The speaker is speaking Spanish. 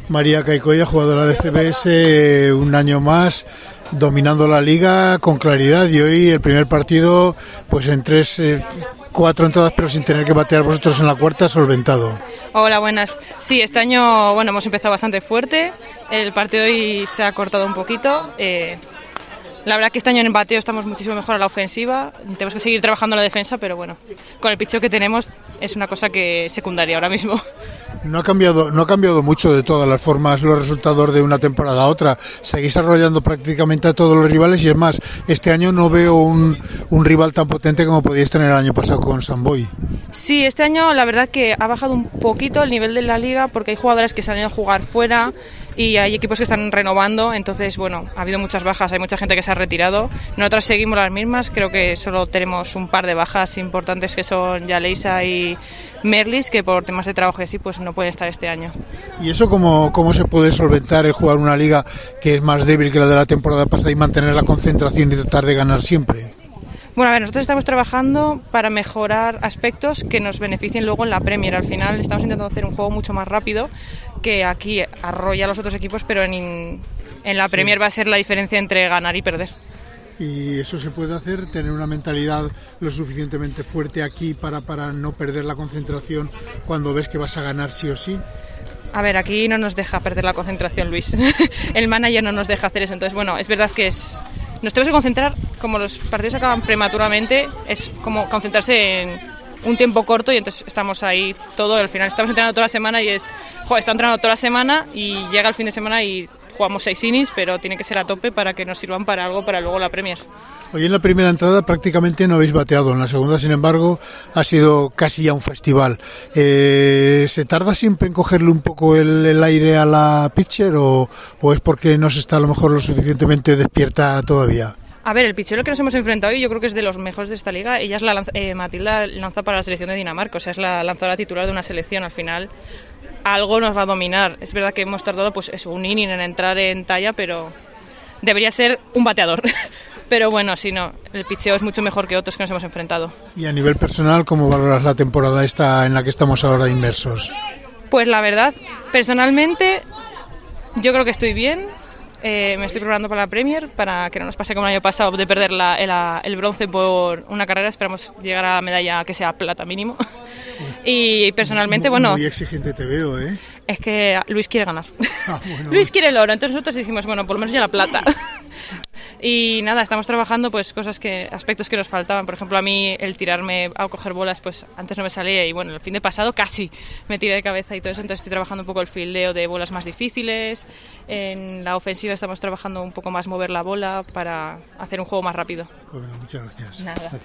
María Caicoya, jugadora de CBS, un año más dominando la liga con claridad, y hoy el primer partido pues en 4 entradas pero sin tener que batear vosotros en la cuarta, solventado. Hola, buenas. Sí, este año hemos empezado bastante fuerte, el partido hoy se ha cortado un poquito. La verdad que este año en bateo estamos muchísimo mejor a la ofensiva, tenemos que seguir trabajando la defensa, pero bueno, con el picheo que tenemos es una cosa que es secundaria ahora mismo. No ha cambiado mucho de todas las formas los resultados de una temporada a otra. Seguís arrollando prácticamente a todos los rivales, y es más, este año no veo un rival tan potente como podíais tener el año pasado con San Boi. Sí, este año la verdad que ha bajado un poquito el nivel de la liga porque hay jugadores que se han ido a jugar fuera y hay equipos que están renovando, entonces bueno, ha habido muchas bajas, hay mucha gente que se ha retirado. Nosotros seguimos las mismas, creo que solo tenemos un par de bajas importantes que son Yaleisa y Merlis, que por temas de trabajo y así pues no pueden estar este año. ¿Y eso cómo se puede solventar, el jugar una liga que es más débil que la de la temporada pasada y mantener la concentración y tratar de ganar siempre? Bueno, a ver, nosotros estamos trabajando para mejorar aspectos que nos beneficien luego en la Premier. Al final estamos intentando hacer un juego mucho más rápido, que aquí arrolla a los otros equipos, pero en la Premier va a ser la diferencia entre ganar y perder. ¿Y eso se puede hacer, tener una mentalidad lo suficientemente fuerte aquí para no perder la concentración cuando ves que vas a ganar sí o sí? A ver, aquí no nos deja perder la concentración, Luis. El manager no nos deja hacer eso. Entonces, bueno, es verdad que nos tenemos que concentrar, como los partidos acaban prematuramente, es como concentrarse en un tiempo corto, y entonces estamos ahí todo, al final estamos entrenando toda la semana y está entrenando toda la semana y llega el fin de semana y jugamos 6 innings, pero tiene que ser a tope para que nos sirvan para algo para luego la Premier. Hoy en la primera entrada prácticamente no habéis bateado, en la segunda sin embargo ha sido casi ya un festival. ¿Se tarda siempre en cogerle un poco el aire a la pitcher o es porque no se está a lo mejor lo suficientemente despierta todavía? A ver, el pitchero que nos hemos enfrentado hoy yo creo que es de los mejores de esta liga. Ella es Matilda lanza para la selección de Dinamarca, o sea, es la lanzadora titular de una selección. Al final algo nos va a dominar. Es verdad que hemos tardado pues eso, un inning en entrar en talla, pero debería ser un bateador. Pero bueno, si no, el pitcheo es mucho mejor que otros que nos hemos enfrentado. Y a nivel personal, ¿cómo valoras la temporada esta en la que estamos ahora inmersos? Pues la verdad, personalmente, yo creo que estoy bien. Me estoy preparando para la Premier, para que no nos pase como el año pasado de perder el bronce por una carrera. Esperamos llegar a la medalla que sea plata mínimo. Y personalmente, bueno... Muy exigente te veo, ¿eh? Es que Luis quiere ganar. Bueno. Luis quiere el oro, entonces nosotros dijimos, bueno, por lo menos ya la plata. Y nada, estamos trabajando pues aspectos que nos faltaban. Por ejemplo, a mí el tirarme a coger bolas, pues antes no me salía, y bueno, el fin de pasado casi me tiré de cabeza y todo eso. Entonces estoy trabajando un poco el fildeo de bolas más difíciles. En la ofensiva estamos trabajando un poco más mover la bola para hacer un juego más rápido. Bueno, muchas gracias. Nada.